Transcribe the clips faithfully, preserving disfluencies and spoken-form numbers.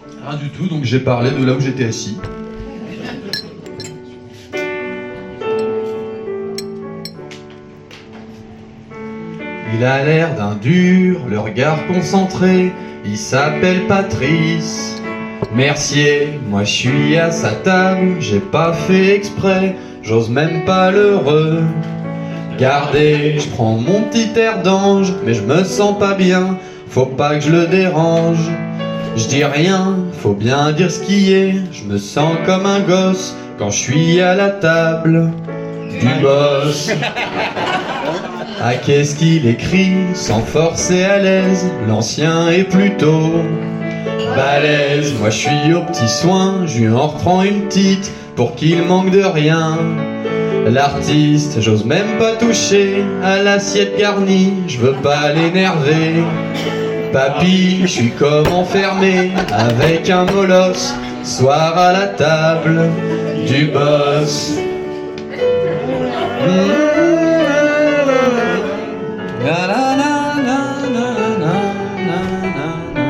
Rien du tout, donc j'ai parlé de là où j'étais assis. Il a l'air d'un dur, le regard concentré, il s'appelle Patrice. Mercier, moi je suis à sa table, j'ai pas fait exprès, j'ose même pas le regarder. Je prends mon petit air d'ange, mais je me sens pas bien, faut pas que je le dérange. Je dis rien, faut bien dire ce qui est, je me sens comme un gosse quand je suis à la table du boss. Ah, qu'est-ce qu'il écrit, sans force et à l'aise, l'ancien est plutôt balèze. Moi je suis au petit soin, je lui en reprends une petite pour qu'il manque de rien. L'artiste, j'ose même pas toucher à l'assiette garnie, je veux pas l'énerver. Papy, je suis comme enfermé avec un molosse, soir à la table du boss. Mmh. La, la, la, la, la, la, la, la.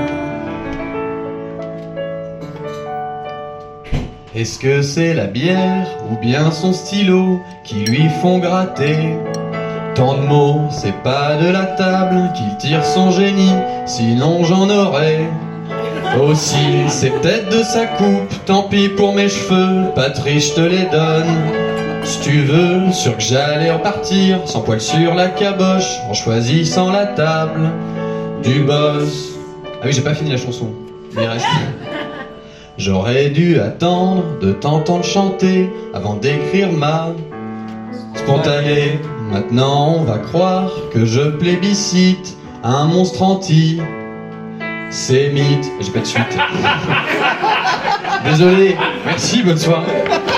Est-ce que c'est la bière ou bien son stylo qui lui font gratter tant de mots? C'est pas de la table qu'il tire son génie, sinon j'en aurais aussi. C'est peut-être de sa coupe, tant pis pour mes cheveux, Patrice, je te les donne si tu veux. Sûr que j'allais repartir sans poil sur la caboche en choisissant la table du boss. Ah oui, j'ai pas fini la chanson, il reste. J'aurais dû attendre de t'entendre chanter avant d'écrire ma spontanée. Maintenant on va croire que je plébiscite un monstre anti sémite. J'ai pas de suite. Désolé, merci, bonne soirée.